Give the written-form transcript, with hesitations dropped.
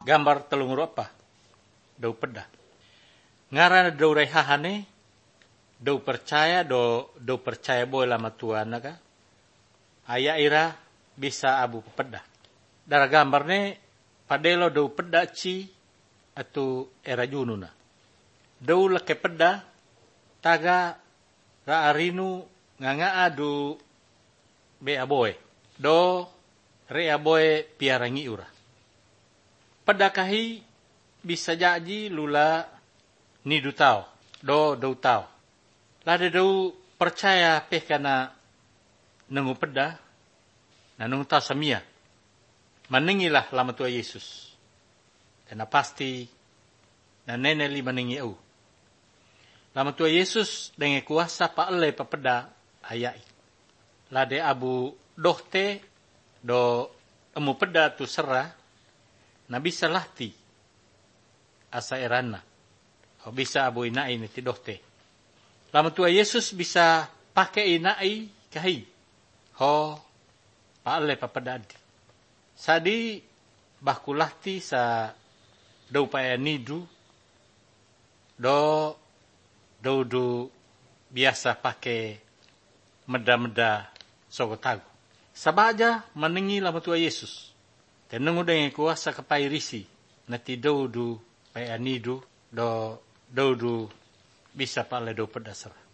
gambar telungur apa? Dau peda. Ngarana dau rehahane, dau percaya boy lama Tuhan naga. Aya ira bisa abu peda. Dara gambarne padelo dau peda ci atau era jununa. Dau leke peda taga raarinu nganga adu be aboy. Do re aboy piarangi ura. Peda kahi bisa jadi lula nidu tau, do tau. Lada do percaya peh kana nengu peda, na nengu tau samia. Menengilah lama tua Yesus. Karena pasti na neneli menengi au. Lama tua Yesus dengan kuasa pa ele pa peda ayai. Lade abu dohte do emu peda tu serah, na bisa lahti asa erana. O bisa abu inai ni tidohte. Lama tua Yesus bisa pakai inai kahi. Ho paale papadadi. Sadi bahkulahti sa do paya nidu do biasa pakai meda-meda sogotagu. Sabaja menengi lama tua Yesus. Tenengu dengan kuasa kepairisi. Nati do paya nidu do bisa pale do pedasar.